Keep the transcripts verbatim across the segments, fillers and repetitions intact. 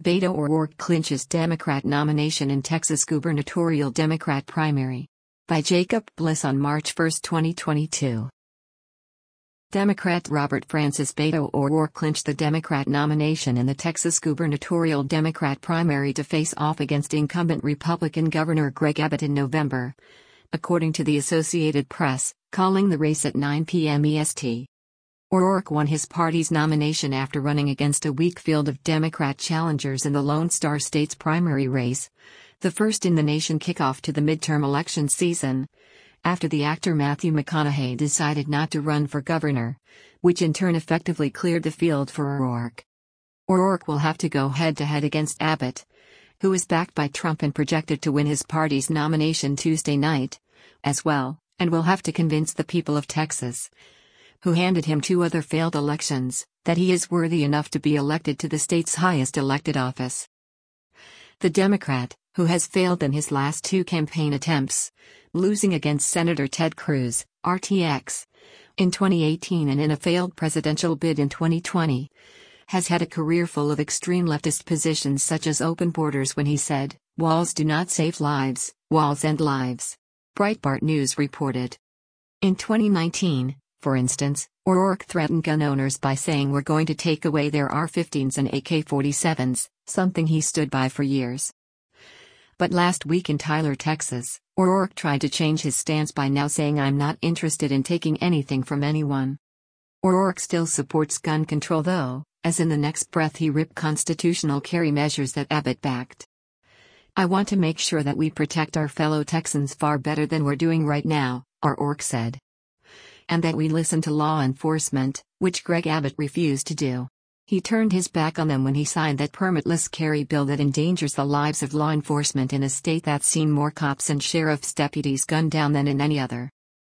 Beto O'Rourke clinches Democrat nomination in Texas gubernatorial Democrat primary. By Jacob Bliss on March first, twenty twenty-two. Democrat Robert Francis Beto O'Rourke clinched the Democrat nomination in the Texas gubernatorial Democrat primary to face off against incumbent Republican Governor Greg Abbott in November, according to the Associated Press, calling the race at nine p m E S T. O'Rourke won his party's nomination after running against a weak field of Democrat challengers in the Lone Star State's primary race, the first in the nation kickoff to the midterm election season, after the actor Matthew McConaughey decided not to run for governor, which in turn effectively cleared the field for O'Rourke. O'Rourke will have to go head-to-head against Abbott, who is backed by Trump and projected to win his party's nomination Tuesday night, as well, and will have to convince the people of Texas, who handed him two other failed elections, that he is worthy enough to be elected to the state's highest elected office. The Democrat, who has failed in his last two campaign attempts, losing against Senator Ted Cruz, R T X, in twenty eighteen and in a failed presidential bid in twenty twenty, has had a career full of extreme leftist positions such as open borders when he said, "Walls do not save lives, walls end lives," Breitbart News reported. In twenty nineteen, for instance, O'Rourke threatened gun owners by saying we're going to take away their A R fifteens and A K forty-sevens, something he stood by for years. But last week in Tyler, Texas, O'Rourke tried to change his stance by now saying I'm not interested in taking anything from anyone. O'Rourke still supports gun control though, as in the next breath he ripped constitutional carry measures that Abbott backed. "I want to make sure that we protect our fellow Texans far better than we're doing right now," O'Rourke said. "And that we listen to law enforcement, which Greg Abbott refused to do." He turned his back on them when he signed that permitless carry bill that endangers the lives of law enforcement in a state that's seen more cops and sheriff's deputies gunned down than in any other.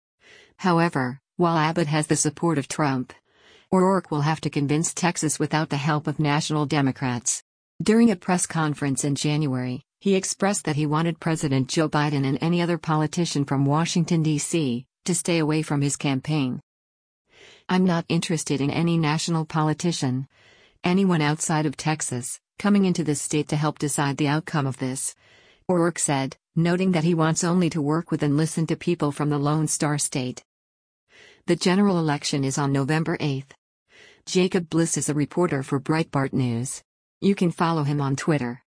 However, while Abbott has the support of Trump, O'Rourke will have to convince Texas without the help of national Democrats. During a press conference in January, he expressed that he wanted President Joe Biden and any other politician from Washington, D C, to stay away from his campaign. "I'm not interested in any national politician, anyone outside of Texas, coming into this state to help decide the outcome of this," O'Rourke said, noting that he wants only to work with and listen to people from the Lone Star State. The general election is on November eighth. Jacob Bliss is a reporter for Breitbart News. You can follow him on Twitter.